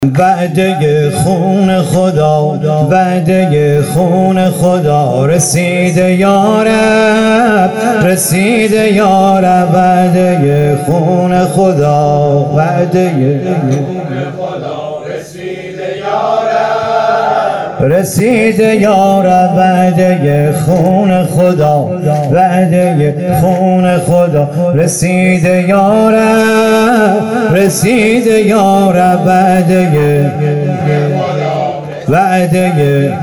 وعده خون خدا، وعده خون خدا رسیده یارب، رسیده یارب. وعده خون خدا، وعده رسیده یارب. وعده خون خدا، وعده خون خدا رسیده یارب، رسیده یارب. وعده وعده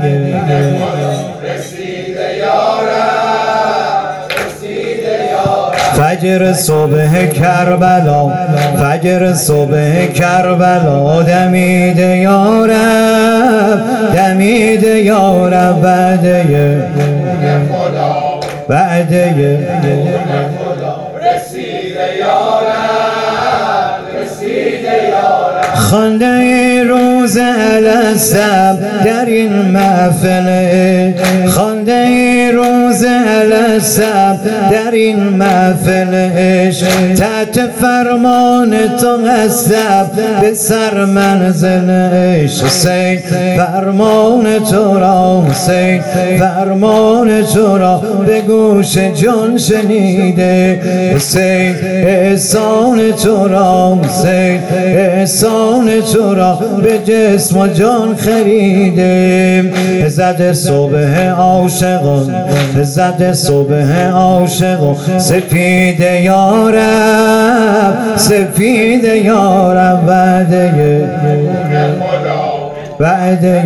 فجر صبح کربلا، فجر صبح کربلا دمیده یارب، دمیده یارب. وعده وعده رسیده یارب، رسیده یارب. خوانده روز الستم در این محفل، خوانده روز الستم در این محفل عشق. تحت فرمان تو هستم به سر منزل عشق. حسین فرمان تو را، حسین فرمان تو را به گوش جان شنیده. حسین احسان تو را، حسین احسان تو را به جسم و جان خریده. زد صبح عاشقان، زد صبح عاشقان سفید یارب، سفید یارب. وعده وعده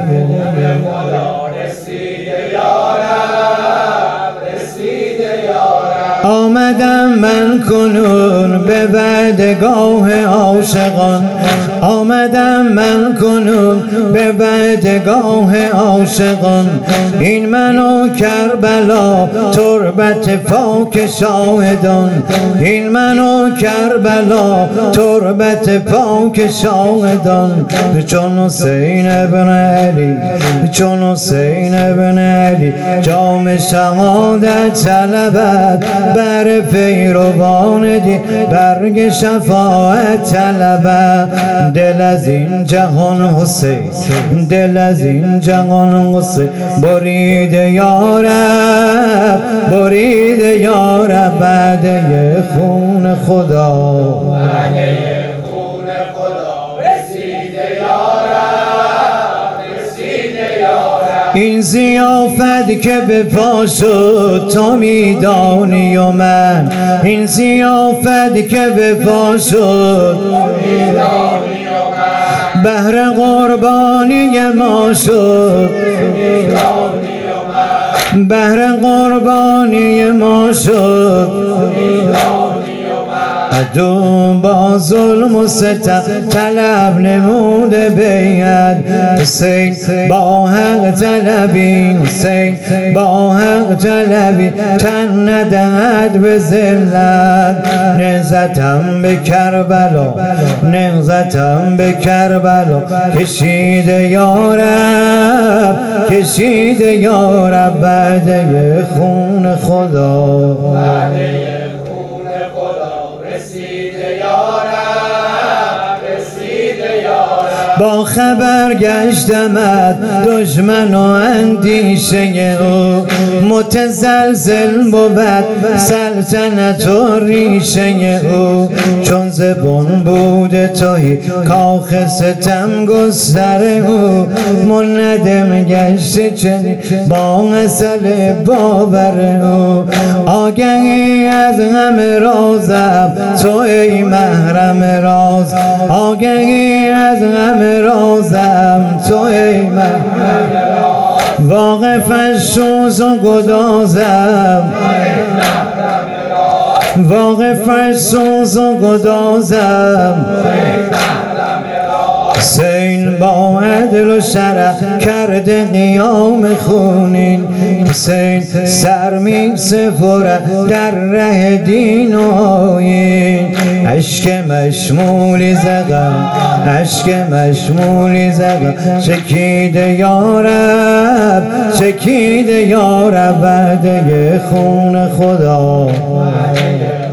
آمدم من کنون به وعدگاه عاشقان، آمدم من کنون به وعدگاه عاشقان. این من و کربلا تربت پاک شاهدان، این من و کربلا تربت پاک شاهدان. چون حسین ابن علی، چون حسین ابن علی جام شهادت طلبد، بر پیروان دی برگ شفاعت طلبد. دل از این جهان حسین، دل از این جهان حسین بریده یارب، بریده یارب. وعده خون خدا، وعده خون خدا رسیده یارب، رسیده یارب. این ضیافت که به پا شد تو میدانی و من، این ضیافت که به پا شد بهر قربانی ما شد، بهر قربانی ما شد. عدو با ظلم و ستم طلب نموده بیعت. حسین با حق طلبی، حسین با حق طلبی تن ندهد به ذلت. نهضتم به کربلا، نهضتم به کربلا کشیده یارب، کشیده یارب. وعده خون خدا، با خبر گشتمت دشمن و اندیشه او. متزلزل بود سلطنت و ریشه او. چون زبون بود توی کاخ ستم گستر او. منادم گشت چنین با اصل باور او. آگهی از همه رازم تو ای محرم راز، آگهی از همه رازم تو ای محرم راز. واقف از شوز و گدازم، واقف از سوز و گدازم. حسین با عدل و شرف کرده قیام خونین. حسین سر می سپرد در ره دین و آیین. اشک مشمولی زدم، اشک مشمولی زدم چکیده یارب، چکیده یارب. وعده خون خدا.